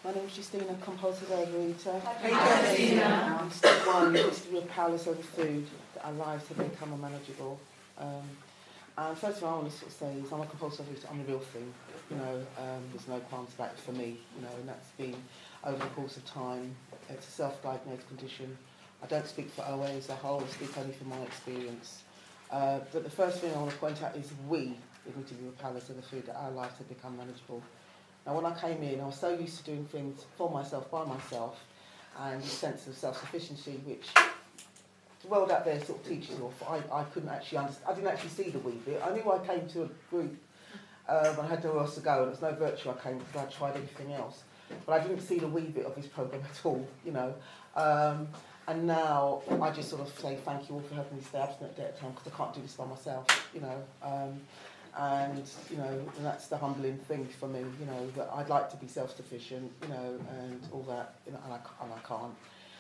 My name is Justina, compulsive overeater. Hey, Justina. Step one is to be powerless over food, that our lives have become unmanageable. And first of all, I want to sort of say is I'm a compulsive overeater. I'm the real thing. There's no qualms about it for me, and that's been over the course of time. It's a self-diagnosed condition. I don't speak for OA as a whole, I speak only from my experience. But the first thing I want to point out is we need to be powerless over food, that our lives have become manageable. Now, when I came in, I was so used to doing things for myself, by myself, and a sense of self-sufficiency, which the world out there sort of teaches off. I couldn't actually understand. I didn't actually see the we bit. I knew I came to a group when I had nowhere else to go, and it was no virtue I came because I'd tried everything else. But I didn't see the we bit of this programme at all, And now I just sort of say thank you all for helping me stay abstinent at a time, because I can't do this by myself, And that's the humbling thing for me, that I'd like to be self-sufficient, and all that, and I can't.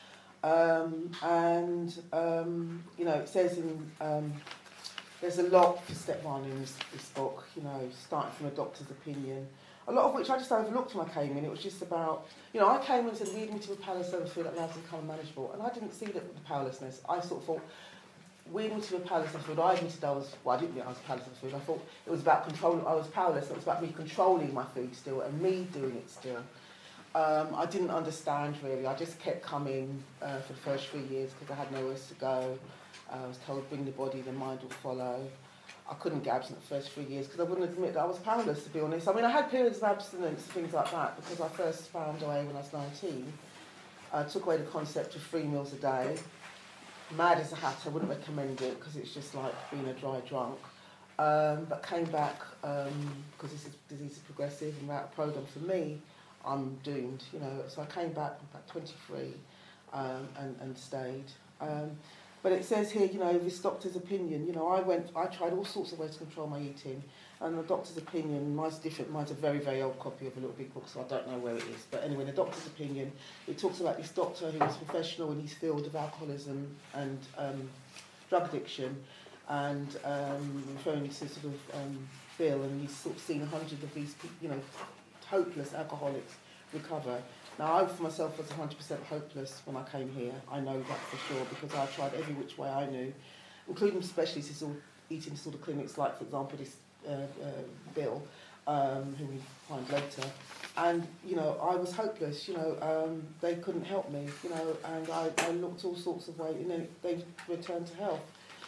It says in, there's a lot for step one in this book, starting from a doctor's opinion, a lot of which I just overlooked when I came in. It was just about, I came in and said, lead me to a powerless over food that allows me to become manageable, and I didn't see the powerlessness. I sort of thought, lead me to a powerless over food. I admitted I didn't think I was powerless over food. I thought it was about controlling. I was powerless. It was about me controlling my food still and me doing it still. I didn't understand really. I just kept coming for the first 3 years because I had nowhere else to go. I was told, bring the body, the mind will follow. I couldn't get abstinent the first 3 years because I wouldn't admit that I was powerless, to be honest. I mean, I had periods of abstinence, things like that, because I first found OA when I was 19. I took away the concept of 3 meals a day. Mad as a hat, I wouldn't recommend it because it's just like being a dry drunk. But came back because this disease is progressive, and without a programme for me, I'm doomed, So I came back, I'm about 23, and stayed. But it says here, this doctor's opinion, I tried all sorts of ways to control my eating, and the doctor's opinion, mine's different. Mine's a very, very old copy of a little big book, so I don't know where it is. But anyway, the doctor's opinion, it talks about this doctor who was professional in his field of alcoholism and drug addiction, and referring to sort of Bill, and he's sort of seen hundreds of these, hopeless alcoholics recover. Now, I for myself was 100% hopeless when I came here. I know that for sure, because I tried every which way I knew, including specialist eating disorder clinics, like, for example, this Bill, who we find later. And, I was hopeless, they couldn't help me, and I looked all sorts of ways, and then they returned to health.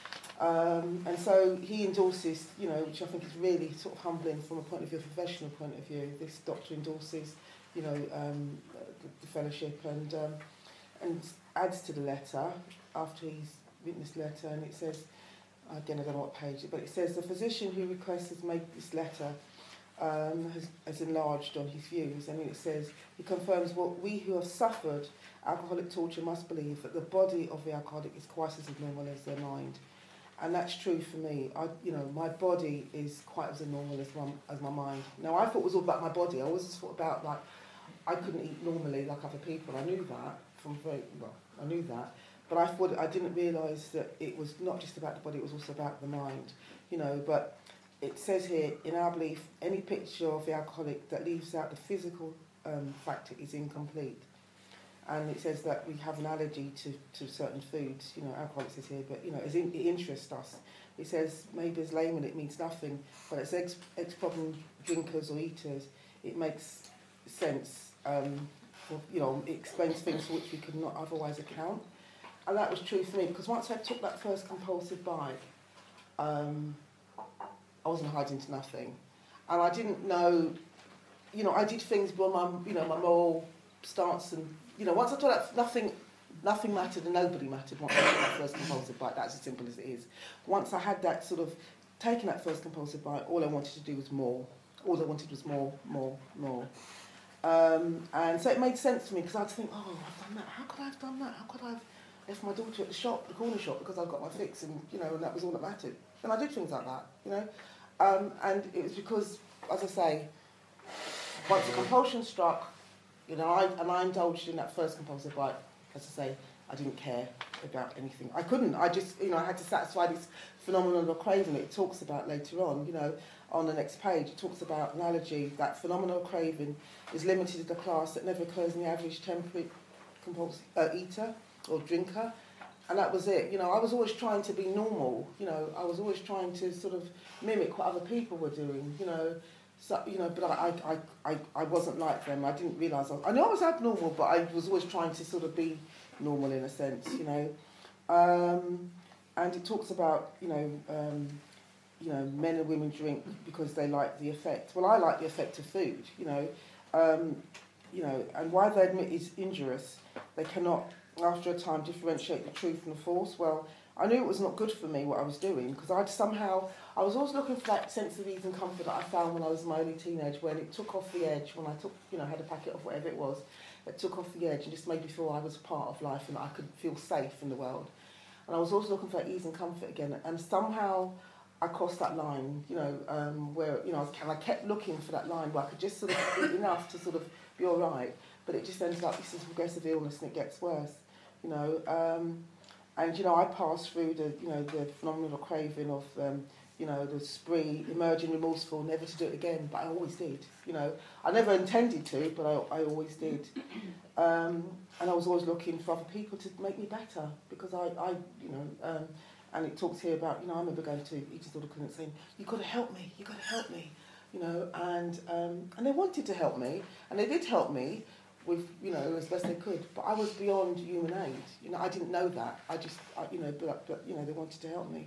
And so he endorses, which I think is really sort of humbling from a point of view, a professional point of view. This doctor endorses, the fellowship, and adds to the letter after he's written this letter, and it says, again, I don't know what page, but it says, the physician who requests has made this letter has enlarged on his views, and it says, he confirms what we who have suffered alcoholic torture must believe, that the body of the alcoholic is twice as abnormal as their mind. And that's true for me. My body is quite as abnormal as my mind. Now, I thought it was all about my body. I always thought about, like, I couldn't eat normally like other people. I knew that I knew that. But I didn't realise that it was not just about the body, it was also about the mind. But it says here, in our belief, any picture of the alcoholic that leaves out the physical factor is incomplete. And it says that we have an allergy to certain foods, alcohol it says here, but, it interests us. It says, maybe as layman it means nothing, but as ex-problem drinkers or eaters, it makes sense, it explains things for which we could not otherwise account. And that was true for me, because once I took that first compulsive bite, I wasn't hiding to nothing. And I didn't know, I did things beyond my moral stance, and once I thought that nothing mattered and nobody mattered once I took that first compulsive bite. That's as simple as it is. Once I had that sort of taken that first compulsive bite, all I wanted to do was more. All I wanted was more. And so it made sense to me, because I'd think, I've done that. How could I have done that? How could I have left my daughter at the corner shop because I've got my fix, and and that was all that mattered. And I did things like that, and it was because, as I say, once the compulsion struck, I indulged in that first compulsive bite. As I say, I didn't care about anything. I couldn't. I just, I had to satisfy this phenomenon of craving. It talks about later on. on the next page, it talks about an allergy, that phenomenal craving is limited to the class that never occurs in the average temperate eater or drinker. And that was it. You know, I was always trying to be normal. You know, I was always trying to sort of mimic what other people were doing, you know. So, you know, but I wasn't like them. I didn't realise. I knew I was abnormal, but I was always trying to sort of be normal in a sense, you know. And it talks about, you know, men and women drink because they like the effect. Well, I like the effect of food, you know. And why they admit it's injurious, they cannot, after a time, differentiate the truth from the false. Well, I knew it was not good for me what I was doing, because I was always looking for that sense of ease and comfort that I found when I was in my early teenage, when it took off the edge, when I took, you know, had a packet of whatever it was, it took off the edge and just made me feel I was part of life and I could feel safe in the world. And I was always looking for that ease and comfort again, and somehow I crossed that line, you know, where, you know, I kept looking for that line where I could just sort of eat enough to sort of be all right, but it just ends up, this is progressive illness and it gets worse, you know. And, you know, I passed through the, you know, the phenomenal craving of, you know, the spree, emerging remorseful, never to do it again, but I always did, you know. I never intended to, but I always did. And I was always looking for other people to make me better, because I you know, and it talks here about, you know, I remember going to eating disorder clinic saying, you've got to help me, you know, and they wanted to help me, and they did help me with, you know, as best they could, but I was beyond human aid, you know, I didn't know that, you know, but you know, they wanted to help me.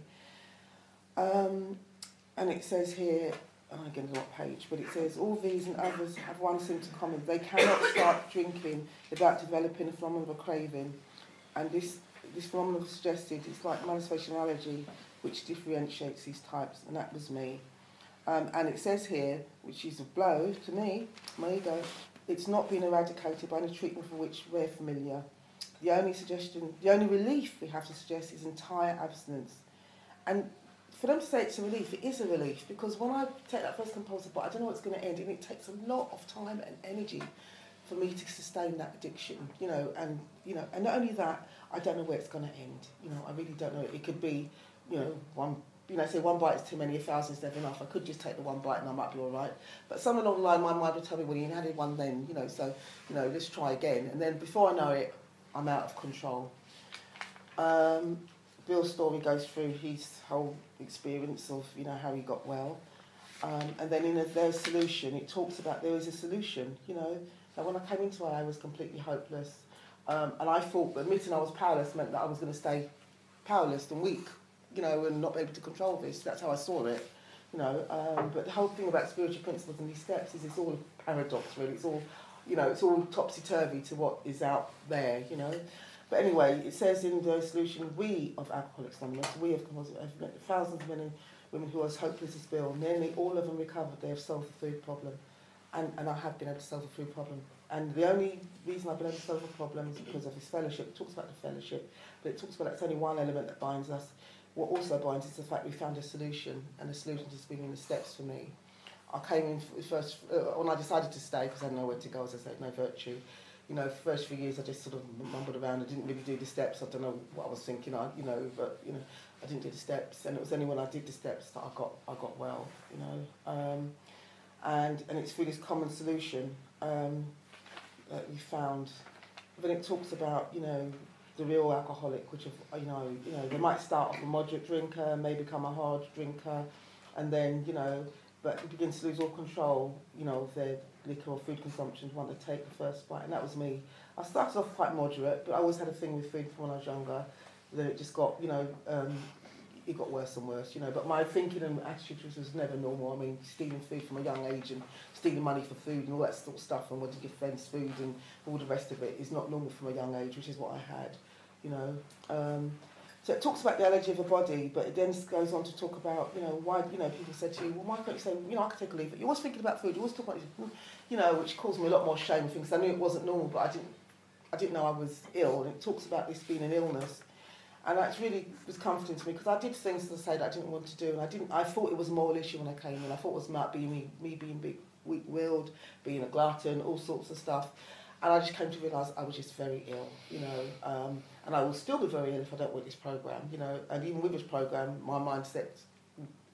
And it says here, again, what page, but it says, all these and others have one symptom common, they cannot start drinking without developing a phenomenon of a craving, and this phenomenon suggested it's like manifestation allergy, which differentiates these types, and that was me. And it says here, which is a blow to me, my ego, it's not been eradicated by any treatment for which we're familiar. The only relief we have to suggest is entire abstinence. And for them to say it's a relief, it is a relief, because when I take that first compulsive bite, I don't know what's going to end, and it takes a lot of time and energy for me to sustain that addiction, you know, and not only that, I don't know where it's going to end, you know, I really don't know. It could be, you know, say one bite is too many, 1,000 is never enough. I could just take the one bite and I might be all right. But somewhere along the line, my mind would tell me, well, you had one then, you know, so, you know, let's try again. And then before I know it, I'm out of control. Bill's story goes through his whole experience of, you know, how he got well. And then in there's solution, it talks about there is a solution, you know. Now, when I came into it, I was completely hopeless. And I thought that admitting I was powerless meant that I was going to stay powerless and weak, you know, and not be able to control this. That's how I saw it, you know. But the whole thing about spiritual principles and these steps is it's all a paradox, really. It's all, you know, it's all topsy-turvy to what is out there, you know. But anyway, it says in the solution, we of Alcoholics Anonymous, we have met thousands of men and women who are as hopeless as Bill. Nearly all of them recovered. They have solved the food problem. And I have been able to solve the food problem. And the only reason I've been able to solve the problem is because of his fellowship. It talks about the fellowship, but it talks about that's only one element that binds us. What also binds is the fact we found a solution, and the solution has been in the steps for me. I came in first, when I decided to stay, because I had nowhere to go, as I said, no virtue. You know, for the first few years I just sort of mumbled around. I didn't really do the steps. I don't know what I was thinking. I didn't do the steps, and it was only when I did the steps that I got well. You know, and it's through this common solution that we found. Then it talks about, you know, the real alcoholic, which you know they might start off a moderate drinker, may become a hard drinker, and then, you know, but begin to lose all control, you know, of their liquor or food consumption, want to take the first bite, and that was me. I started off quite moderate, but I always had a thing with food from when I was younger. Then it just got, you know, it got worse and worse, you know. But my thinking and attitude was never normal. I mean, stealing food from a young age and stealing money for food and all that sort of stuff, and wanting to give friends food and all the rest of it is not normal from a young age, which is what I had, you know. So it talks about the allergy of the body, but it then goes on to talk about, you know, why, you know, people said to you, well, why can't you say, you know, I can take a leave, but you're always thinking about food, you always talk about it, you know, which caused me a lot more shame and things. I knew it wasn't normal, but I didn't know I was ill, and it talks about this being an illness. And that really was comforting to me, because I did things, as I said, I didn't want to do, and I thought it was a moral issue when I came in. I thought it was about me being weak-willed, being a glutton, all sorts of stuff. And I just came to realise I was just very ill, you know, and I will still be very ill if I don't work this programme, you know. And even with this programme, my mindset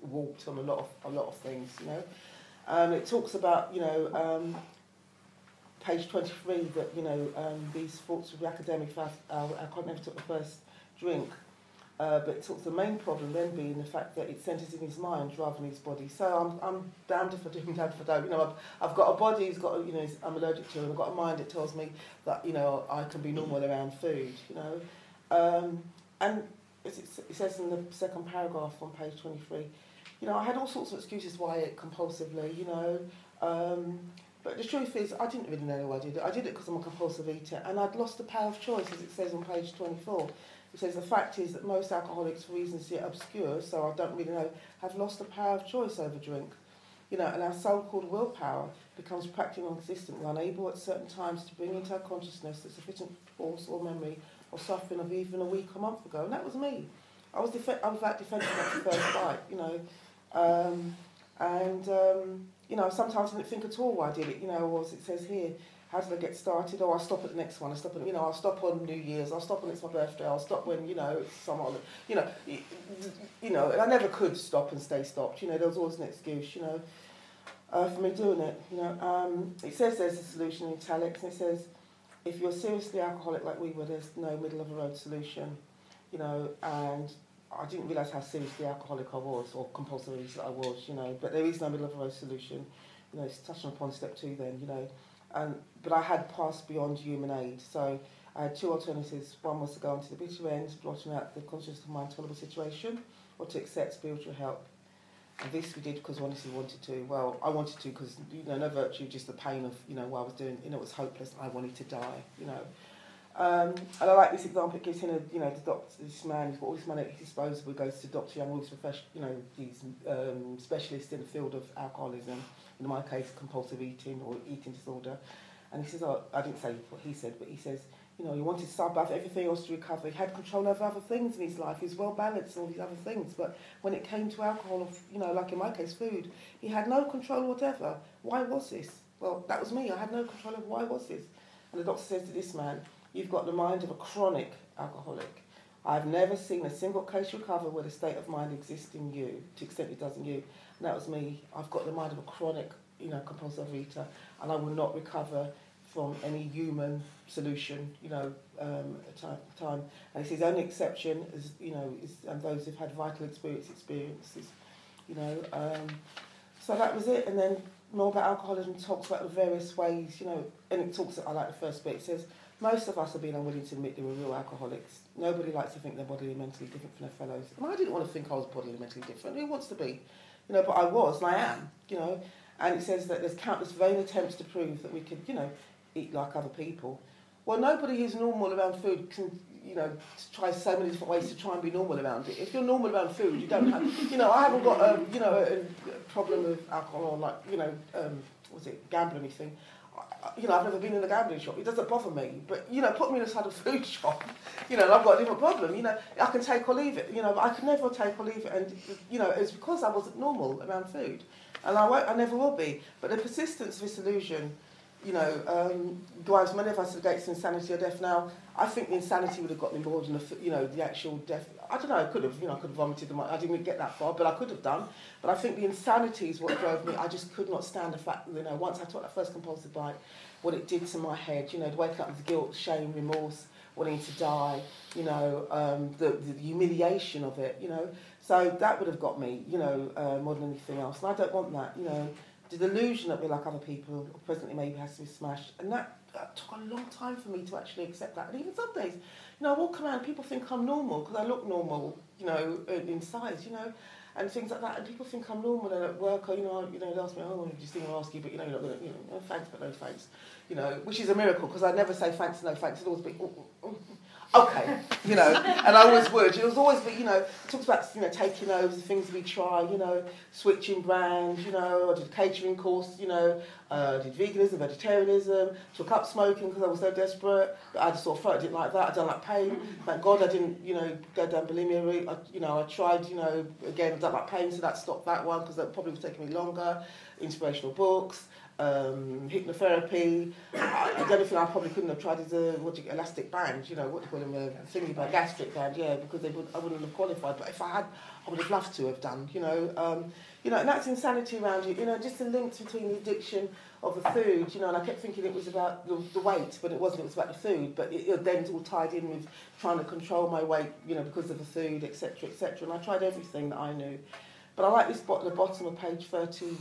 warped on a lot of things, you know. It talks about, you know, page 23, that, you know, these thoughts of the academic, I never took the first drink, but it talks the main problem then being the fact that it centres in his mind rather than his body. So I'm damned if I do, damned if I don't. You know, I've got a body, you know, I'm allergic to, and I've got a mind that tells me that, you know, I can be normal around food, you know. And it says in the second paragraph on page 23, you know, I had all sorts of excuses why I ate compulsively, you know. But the truth is, I didn't really know why I did it. I did it because I'm a compulsive eater, and I'd lost the power of choice, as it says on page 24. It says, the fact is that most alcoholics, for reasons yet obscure, so I don't really know, have lost the power of choice over drink. You know, and our so-called willpower becomes practically non-existent. We're unable at certain times to bring into our consciousness the sufficient force or memory or suffering of even a week or month ago. And that was me. I was that defensive at the first bite, you know. You know, sometimes I didn't think at all why I did it, you know, or as it says here, how did I get started? Oh, I'll stop at the next one. I'll stop on New Year's. I'll stop when it's my birthday. I'll stop when, you know, it's some other, you know, and I never could stop and stay stopped. You know, there was always an excuse, you know, for me doing it. You know, it says there's a solution in italics, and it says, if you're seriously alcoholic like we were, there's no middle of the road solution, you know, and I didn't realise how seriously alcoholic I was, or compulsive that I was, you know, but there is no middle of the road solution. You know, it's touching upon step 2 then, you know. But I had passed beyond human aid, so I had 2 alternatives. One was to go on to the bitter end, blotting out the consciousness of my intolerable situation, or to accept spiritual help. And this we did because we honestly wanted to. Well, I wanted to because, you know, no virtue, just the pain of, you know, what I was doing. You know, it was hopeless. I wanted to die, you know. And I like this example it gives him, you know, the doctor, this man, he's got all this money at his disposal, he goes to Dr. Young, who's you know, he's specialist in the field of alcoholism, in my case, compulsive eating or eating disorder. And he says, oh, I didn't say what he said, but he says, you know, he wanted to above everything else to recover. He had control over other things in his life. He was well balanced and all these other things. But when it came to alcohol, you know, like in my case, food, he had no control whatever. Why was this? Well, that was me. I had no control over why was this. And the doctor says to this man, you've got the mind of a chronic alcoholic. I've never seen a single case recover where the state of mind exists in you, to the extent it does in you. And that was me. I've got the mind of a chronic, you know, compulsive eater, and I will not recover from any human solution, you know, time. And he says only exception is, you know, and those who've had vital experiences, you know. So that was it. And then more about alcoholism talks about the various ways, you know, and it talks, I like the first bit, it says, most of us are being unwilling to admit they were real alcoholics. Nobody likes to think they're bodily and mentally different from their fellows. And I didn't want to think I was bodily and mentally different. Who wants to be? You know, but I was, and I am, you know. And it says that there's countless vain attempts to prove that we could, you know, eat like other people. Well, nobody who's normal around food can, you know, try so many different ways to try and be normal around it. If you're normal around food, you don't have, you know, I haven't got, you know, a problem with alcohol or like, you know, gambling or anything. You know, I've never been in a gambling shop. It doesn't bother me. But, you know, put me inside a food shop, you know, and I've got a different problem. You know, I can take or leave it, you know, but I can never take or leave it. And, you know, it's because I wasn't normal around food. And I never will be. But the persistence of this illusion, you know, drives many of us to the gates of insanity or death. Now, I think the insanity would have got me more than, you know, the actual death. I don't know, I could have vomited them. I didn't get that far, but I could have done. But I think the insanity is what drove me. I just could not stand the fact that, you know, once I took that first compulsive bite, what it did to my head, you know, to wake up with guilt, shame, remorse, wanting to die, you know, the humiliation of it, you know. So that would have got me, you know, more than anything else. And I don't want that, you know. The delusion that we're like other people, or presently maybe has to be smashed. And that took a long time for me to actually accept that. And even some days, you know, I walk around, people think I'm normal because I look normal, you know, in size, you know, and things like that. And people think I'm normal and at work, or, you know, they ask me, oh, just think I'll ask you, but, you know, you're not going to, you know, thanks, but no thanks, you know, which is a miracle because I never say thanks, no thanks. It'd always be, okay, you know, and I always would. It was always, you know, it talks about, you know, taking over the things we try, you know, switching brands, you know, I did a catering course, you know, did veganism, vegetarianism, took up smoking because I was so desperate. I just sort of felt I didn't like that. I don't like pain. Thank God I didn't, you know, go down bulimia route. I tried, you know, again, I don't like pain, so that stopped that one because that probably was taking me longer. Inspirational books. hypnotherapy. The only thing I probably couldn't have tried is a elastic band, you know, what do you call them, a thingy band, gastric band, yeah, because I wouldn't have qualified. But if I had, I would have loved to have done, you know. And that's insanity around it, you know, just the links between the addiction of the food, you know, and I kept thinking it was about the weight, but it wasn't, it was about the food, but it then all tied in with trying to control my weight, you know, because of the food, etc., etc., and I tried everything that I knew. But I like this at the bottom of page 30,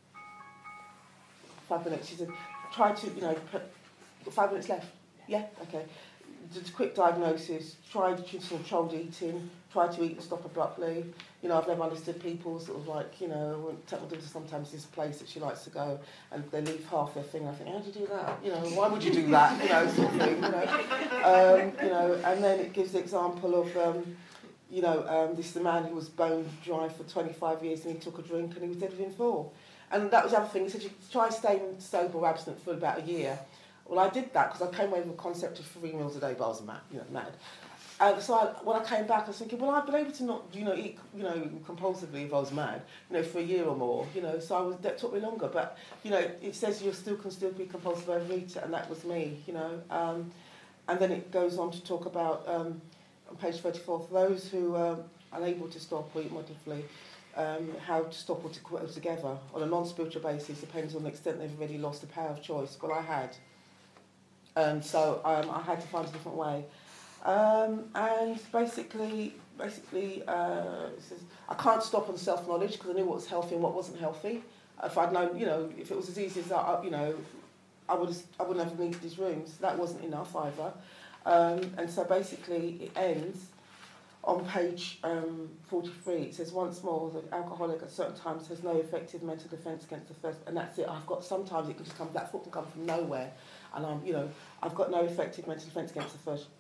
5 minutes, she said, try to, you know, put 5 minutes left, yeah, okay. Just a quick diagnosis, try to control eating, try to eat and stop abruptly. You know, I've never understood people sort of like, you know, I won't take my daughter sometimes this place that she likes to go and they leave half their thing. I think, how do you do that? You know, why would you do that? You know, sort of thing, you know. And then it gives the example of, this is the man who was bone dry for 25 years and he took a drink and he was dead within 4. And that was the other thing. He said, you try staying sober or abstinent for about a year. Well, I did that because I came away with the concept of 3 meals a day, but I was mad. And so when I came back, I was thinking, well, I've been able to not, you know, eat, you know, compulsively if I was mad, you know, for a year or more, you know. So that took me longer. But, you know, it says you can still be compulsive overeater, and that was me, you know. And then it goes on to talk about, on page 34, for those who are unable to stop or eat moderately, how to stop or to quit altogether on a non-spiritual basis depends on the extent they've already lost the power of choice. Well, I had. And so I had to find a different way. And basically, it says, I can't stop on self-knowledge because I knew what was healthy and what wasn't healthy. If I'd known, you know, if it was as easy as that, you know, I wouldn't have needed these rooms. That wasn't enough either. And so basically, it ends on page 43. It says, once more, the alcoholic at certain times has no effective mental defence against the first, and that's it. Sometimes it can just come, that thought can come from nowhere. And I've got no effective mental defence against the first,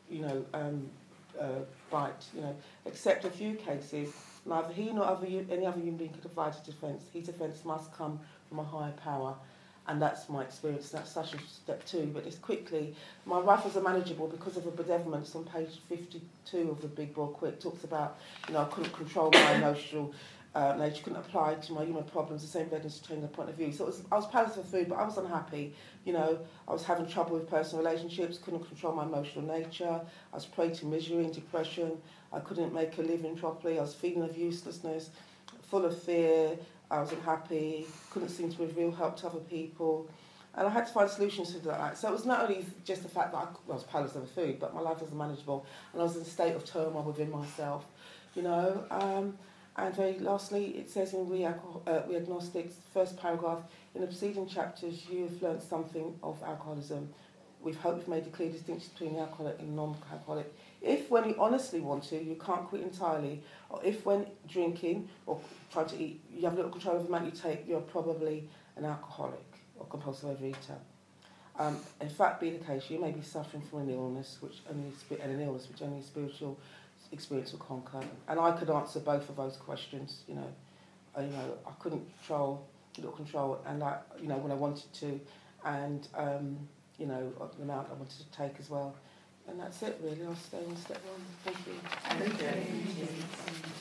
bite, you know, except a few cases. Neither he nor any other human being could provide a defence. His defence must come from a higher power. And that's my experience. That's such a step 2. But just quickly, my rifles are manageable because of a bedevilment on page 52 of the Big Boy Quit. Talks about, you know, I couldn't control my emotional nature, couldn't apply to my human problems the same evidence to change their point of view. So I was powerless for food, but I was unhappy. You know, I was having trouble with personal relationships, couldn't control my emotional nature. I was prey to misery and depression. I couldn't make a living properly. I was feeling of uselessness, full of fear. I was unhappy, couldn't seem to be of real help to other people. And I had to find solutions to that. So it was not only just the fact that I was powerless over food, but my life was unmanageable. And I was in a state of turmoil within myself, you know. And very lastly, it says in We Agnostics, first paragraph, in the preceding chapters, you have learnt something of alcoholism. We hope we've made a clear distinction between the alcoholic and non-alcoholic. If when you honestly want to, you can't quit entirely, or if when drinking or trying to eat, you have little control over the amount you take, you're probably an alcoholic or compulsive overeater. In fact, being the case, you may be suffering from an illness which only a spiritual experience will conquer. And I could answer both of those questions. You know, I couldn't control, and when I wanted to, and the amount I wanted to take as well. And that's it, really. I'll stay on step 1. Thank you. Thank you.